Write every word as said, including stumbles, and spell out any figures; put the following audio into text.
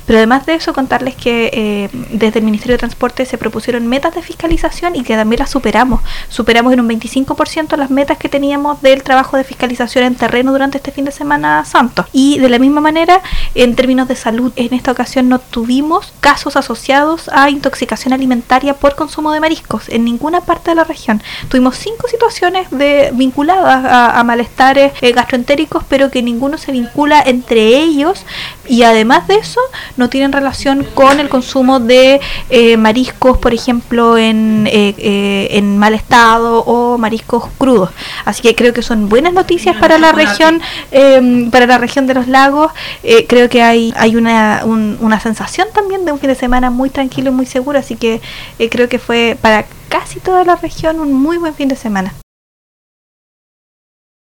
Pero además de eso, contarles que eh, desde el Ministerio de Transporte se propusieron metas de fiscalización y que también las superamos. Superamos en un veinticinco por ciento las metas que teníamos del trabajo de fiscalización en terreno durante este fin de semana santo. Y de la misma manera, en términos de salud, en esta ocasión no tuvimos casos asociados a intoxicación alimentaria por consumo de mariscos en ninguna parte de la región. Tuvimos cinco situaciones de, vinculadas a, a malestares eh, gastroentéricos, pero que ninguno se vincula entre ellos, y además de eso no tienen relación con el consumo de eh, mariscos, por ejemplo, en, eh, eh, en mal estado o mariscos crudos. Así que creo que son buenas noticias para la región, eh, para la región de los lagos. Eh, creo que hay hay una un, una sensación también de un fin de semana muy tranquilo y muy seguro, así que eh, creo que fue para casi toda la región un muy buen fin de semana.